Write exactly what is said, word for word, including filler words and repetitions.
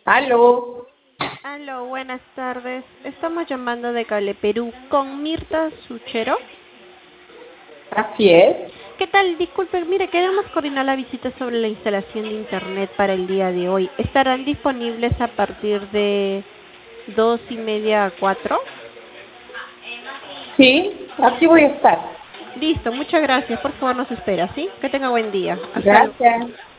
Aló, Aló, buenas tardes. Estamos llamando de Cable Perú con Mirta Suchero. así es. ¿Qué tal? Disculpen, mire, queremos coordinar la visita sobre la instalación de internet para el día de hoy. ¿Estarán disponibles a partir de dos y media a cuatro? Sí, aquí voy a estar. Listo, muchas gracias. Por favor, nos espera, ¿sí? Que tenga buen día. Hasta luego. Gracias.